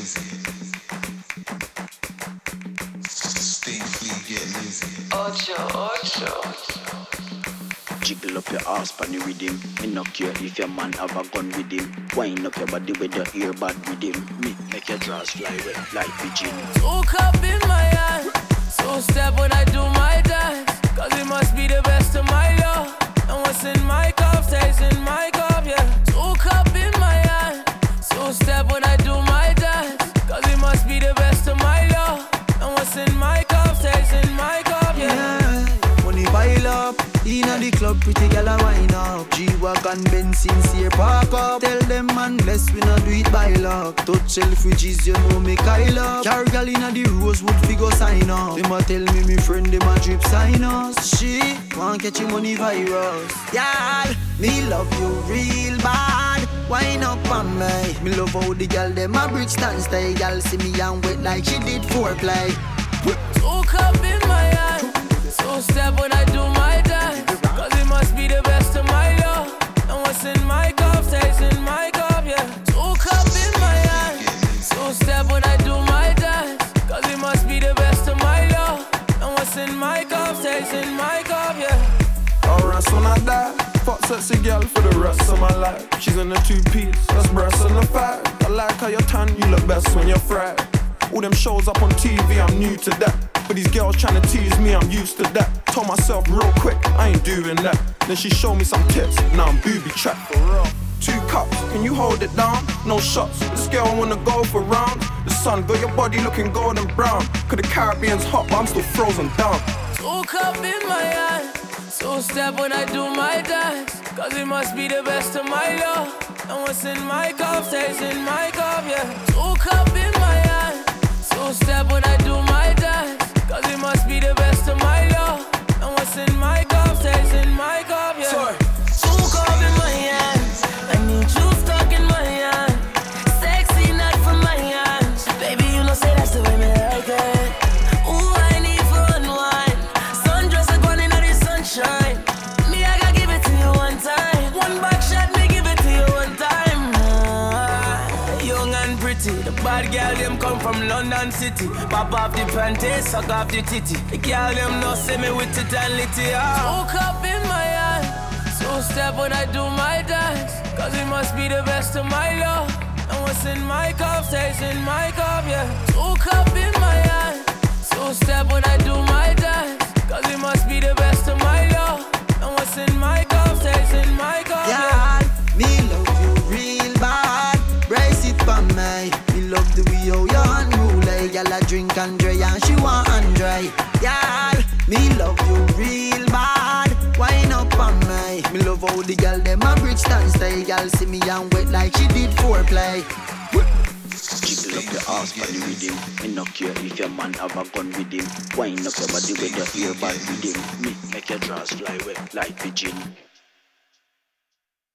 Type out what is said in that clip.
Jiggle up your ass pan the rhythm. Me no care if your man have a gun with him. Wind up your body with your earbud with him. Me make your drawers fly wet like pigeon. 2 cup in my hand, so step when I do my dance. Cause it must be the best of my love. And what's in my cup stays in my cup, yeah. 2 cup in my hand, so step when I do my dance. Cause it must be the best of my love. And what's in my cup stays in my cup, yeah. Money pile up, inna the club, pretty girl a wine up. G-Wagon, Benz, sincere park up. Tell them man, bless we not do it by luck. Touch Selfridges, you know me Kyle up. Car girl inna the Rosewood, figure sign up. Them a tell me friend, them a drip sign us. She want catch your money virus. Y'all, me love you real bad. Wine up on me. Me love how the girl them a bridge stand stay. Y'all see me and wet like she did foreplay. 2 cup in my hand, so step when I do my dance. Cause it must be the best of my love. And what's in my cup stays in my cup, yeah. 2 cup in my hand, so step when I do my dance. Cause it must be the best of my love. And what's in my cup stays in my cup, yeah. Alright, when I die, fuck sexy girl for the rest of my life. She's in a 2-piece, that's breasts on the 5. I like how you're tan, you look best when you're fried. All them shows up on TV, I'm new to that. But these girls tryna tease me, I'm used to that. Told myself real quick, I ain't doing that. Then she showed me some tips, now I'm booby trapped for real. 2 cups, can you hold it down? No shots, this girl wanna go for rounds. The sun got your body looking golden brown. Cause the Caribbean's hot, but I'm still frozen down. 2 cup in my hand, so step when I do my dance. Cause it must be the best of my love. And what's in my cup stays in my cup, yeah. 2 cup in my hand, so step when I do my dance. Cause it must be the best of my love. And what's in my cup stays in my cup, yeah. Sorry. 2 cup in my hands, I need you stuck in my hand. Sexy not from my hands. Baby, you know say that's the way me like it. Ooh, I need for unwind. Sundress a gone into the sunshine. Me, I gotta give it to you one time. One back shot, me give it to you one time. Young and pretty, the bad girl them come from London City. Pop off the panties, suck off the titty. The girl them no see me with it and litty. 2 cup in my hand, so step when I do my dance. Cause it must be the best of my love. And what's in my cup stays in my cup, yeah. 2 cup in my hand, so step when I do my dance. Cause it must be the best of my love. And what's in my cup stays in my cup, yeah. Me love you real bad. Brace it for me. Me love the way how you unruly. Y'all a drink and dry and she want and dry. Y'all, me love you real bad. Wine up on me. Me love how the girl them a bridge stand stay. Y'all see me and wet like she did foreplay. Jiggle up your ass pan the rhythm. Me no care if your man have a gun with him. Wind up your body with your earbud with him. Me make your drawers fly wet like pigeon.